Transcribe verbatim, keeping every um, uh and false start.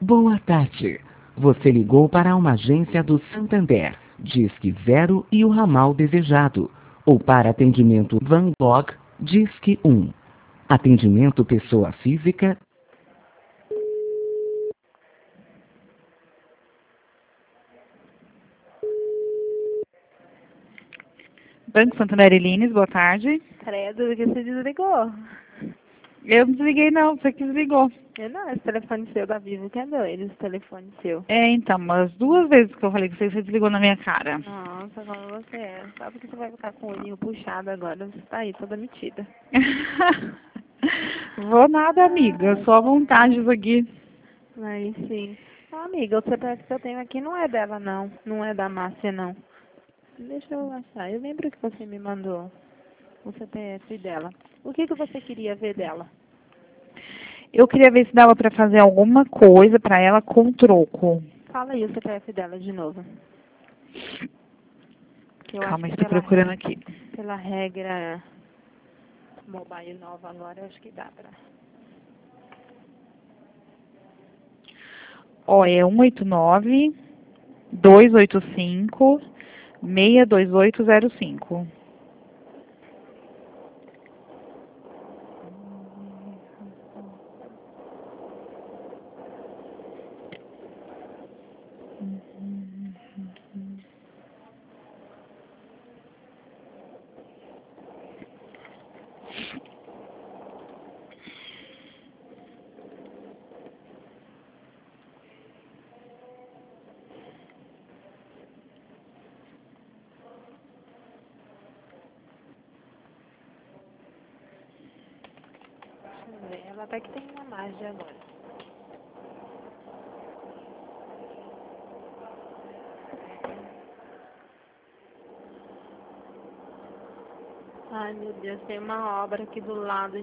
Boa tarde. Você ligou para uma agência do Santander, Disque Zero e o ramal desejado. Ou para atendimento Van Gogh, Disque um. Atendimento pessoa física. Banco Santander Lines, boa tarde. Credo, que você desligou. Eu não desliguei não, você que desligou. Eu não, esse telefone seu da Vivo que é doido, esse telefone seu. É, então, umas duas vezes que eu falei que você, você desligou na minha cara. Nossa, como você é. Só porque você vai ficar com o olhinho puxado agora, você tá aí toda metida. Vou nada, amiga, só à vontade isso aqui. Aí sim. Ô, amiga, o C P F que eu tenho aqui não é dela não, não é da Márcia não. Deixa eu achar, eu lembro que você me mandou o C P F dela. O que que você queria ver dela? Eu queria ver se dava pra fazer alguma coisa pra ela com troco. Fala aí o C P F dela de novo. Que eu Calma, acho que estou pela procurando regra, aqui. pela regra mobile nova agora, eu acho que dá pra. Ó, é um oito nove, dois oito cinco, seis dois oito zero cinco. Deixa eu ver, ela até que tem uma margem agora. Ai, meu Deus, tem uma obra aqui do lado.